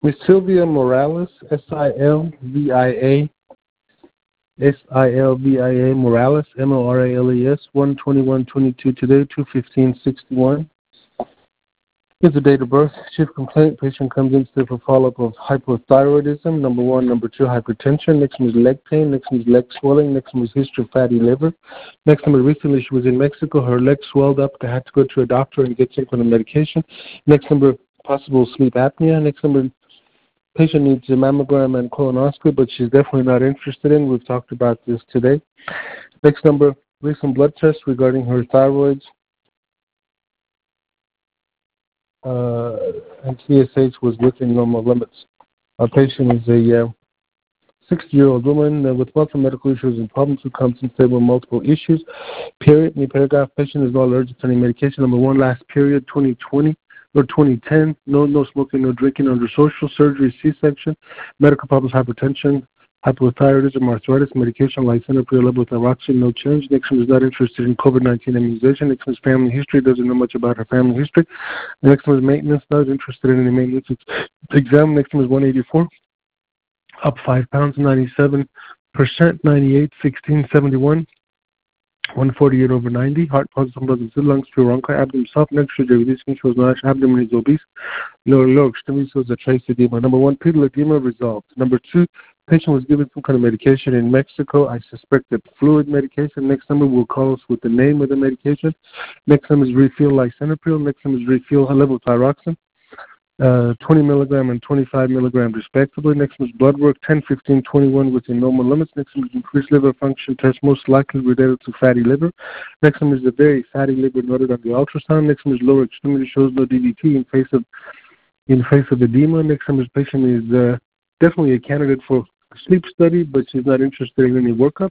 Ms. Sylvia Morales, S-I-L-V-I-A Morales, M-O-R-A-L-E-S, 12122 today, 21561. Is the date of birth. Chief complaint. Patient comes in today for follow-up of hypothyroidism, number 1. Number 2, hypertension. Next one is leg pain. Next one is leg swelling. Next one is history of fatty liver. Next number, recently she was in Mexico. Her leg swelled up. They had to go to a doctor and get some kind of medication. Next number, possible sleep apnea. Next number, patient needs a mammogram and colonoscopy, but she's definitely not interested in. We've talked about this today. Next number, recent blood test regarding her thyroids. And TSH was within normal limits. Our patient is a 60-year-old woman with multiple medical issues and problems who comes in today with multiple issues. Period. New paragraph. Patient is not allergic to any medication. Number 1, last period, 2020 or 2010. No smoking, no drinking, under social, surgery, C-section, medical problems, hypertension, hypothyroidism, arthritis, medication, lisinopril, levothyroxine, no change. Next one is not interested in COVID-19 immunization. Next one is family history, doesn't know much about her family history. The next one is maintenance, not interested in any maintenance exam. Next one is 184, up 5 pounds, 97%, 98, 16, 71. 148 over 90, heart positive, lungs, pure bronchi, abdomen soft, next to the shows large, abdomen is obese, lower extremity shows a trace edema. Number 1, pedal edema resolved. Number 2, patient was given some kind of medication in Mexico. I suspect that fluid medication. Next number will call us with the name of the medication. Next number is refill lisinopril. Next number is refill levothyroxine. 20 milligram and 25 milligrams respectively. Next one is blood work, 10, 15, 21 within normal limits. Next one is increased liver function test, most likely related to fatty liver. Next one is a very fatty liver noted on the ultrasound. Next one is lower extremity, shows no DVT in face of edema. Next one is patient is definitely a candidate for a sleep study, but she's not interested in any workup.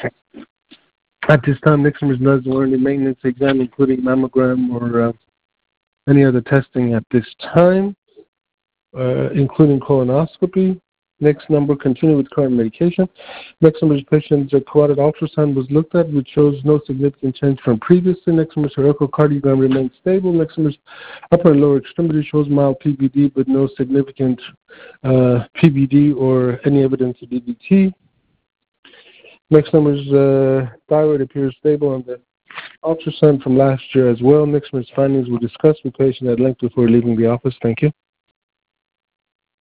At this time, next one is not doing any maintenance exam, including mammogram or any other testing at this time, including colonoscopy. Next number, continue with current medication. Next number is patient's carotid ultrasound was looked at, which shows no significant change from previously. Next number is her echocardiogram remains stable. Next number is upper and lower extremity shows mild PVD, but no significant PVD or any evidence of DVT. Next number is thyroid appears stable on the ultrasound from last year as well. Next month's findings will discuss with patient at length before leaving the office. Thank you.